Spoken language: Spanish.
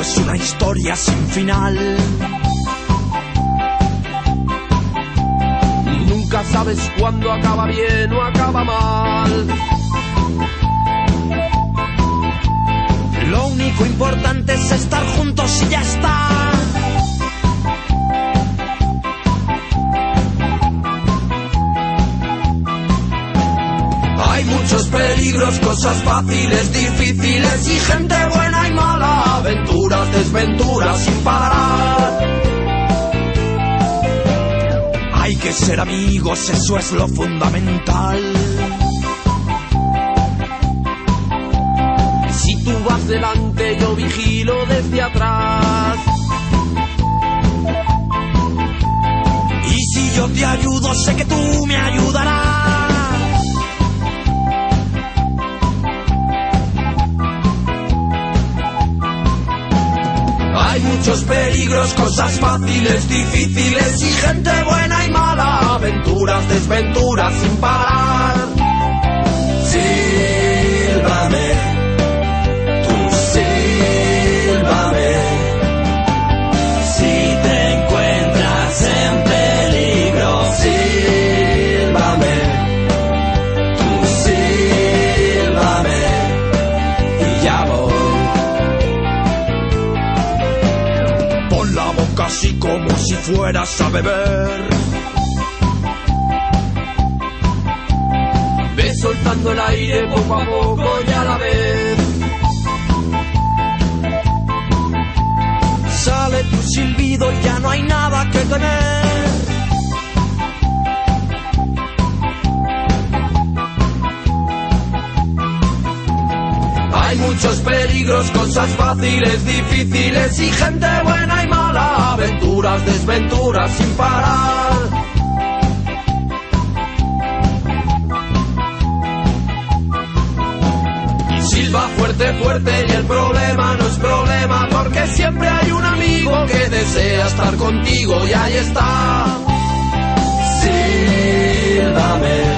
es una historia sin final. Nunca sabes cuándo acaba bien o acaba mal. Lo único importante es estar juntos y ya está. Hay muchos peligros, cosas fáciles, difíciles y gente buena y mala. Aventuras, desventuras sin parar. Hay que ser amigos, eso es lo fundamental. Si tú vas delante, yo vigilo desde atrás. Y si yo te ayudo, sé que tú me ayudarás. Hay muchos peligros, cosas fáciles, difíciles y gente buena y mala. Aventuras, desventuras sin parar. Sílvame, tú sílvame. Si te encuentras en peligro, sílvame, tú sílvame y ya voy. La boca así como si fueras a beber. Ve soltando el aire poco a poco y a la vez. Sale tu silbido y ya no hay nada que temer. Hay muchos peligros, cosas fáciles, difíciles y gente buena y mala. Aventuras, desventuras sin parar. Y silba fuerte, fuerte y el problema no es problema, porque siempre hay un amigo que desea estar contigo y ahí está. Sílvame.